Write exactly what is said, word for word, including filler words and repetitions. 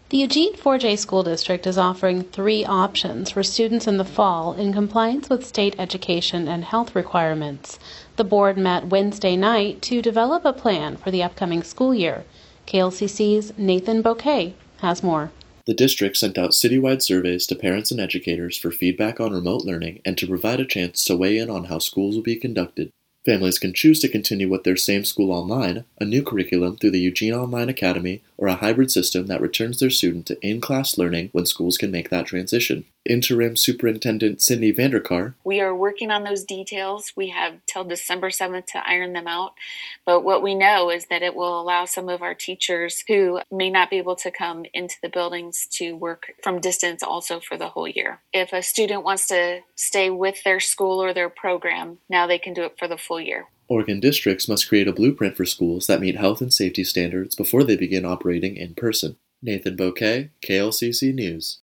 The Eugene four J School District is offering three options for students in the fall in compliance with state education and health requirements. The board met Wednesday night to develop a plan for the upcoming school year. K L C C's Nathan Bouquet has more. The district sent out citywide surveys to parents and educators for feedback on remote learning and to provide a chance to weigh in on how schools will be conducted. Families can choose to continue with their same school online, a new curriculum through the Eugene Online Academy, or a hybrid system that returns their student to in-class learning when schools can make that transition. Interim Superintendent Cindy Vanderkar. We are working on those details. We have till December seventh to iron them out. But what we know is that it will allow some of our teachers who may not be able to come into the buildings to work from distance also for the whole year. If a student wants to stay with their school or their program, now they can do it for the full year. Oregon districts must create a blueprint for schools that meet health and safety standards before they begin operating in person. Nathan Bouquet, K L C C News.